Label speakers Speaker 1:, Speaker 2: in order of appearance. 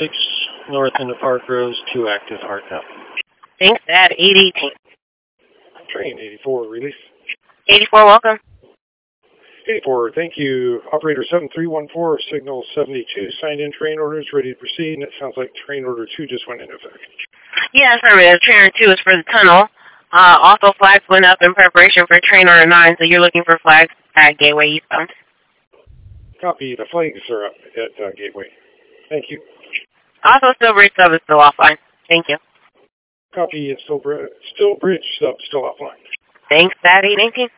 Speaker 1: 6 north into Park Rose, 2 active, hard copy.
Speaker 2: Thanks, at 818.
Speaker 1: Train 84, release.
Speaker 2: 84, welcome.
Speaker 1: 84, thank you. Operator 7314, signal 72, signed in train orders, ready to proceed, and it sounds like train order 2 just went into effect.
Speaker 2: Yeah, affirmative. Train order 2 is for the tunnel. Also, flags went up in preparation for train order 9, so you're looking for flags at Gateway eastbound.
Speaker 1: Copy, the flags are up at Gateway. Thank you.
Speaker 2: Also, Stillbridge sub is still offline. Thank you.
Speaker 1: Copy, it's still bridge sub, still offline.
Speaker 2: Thanks, at 818.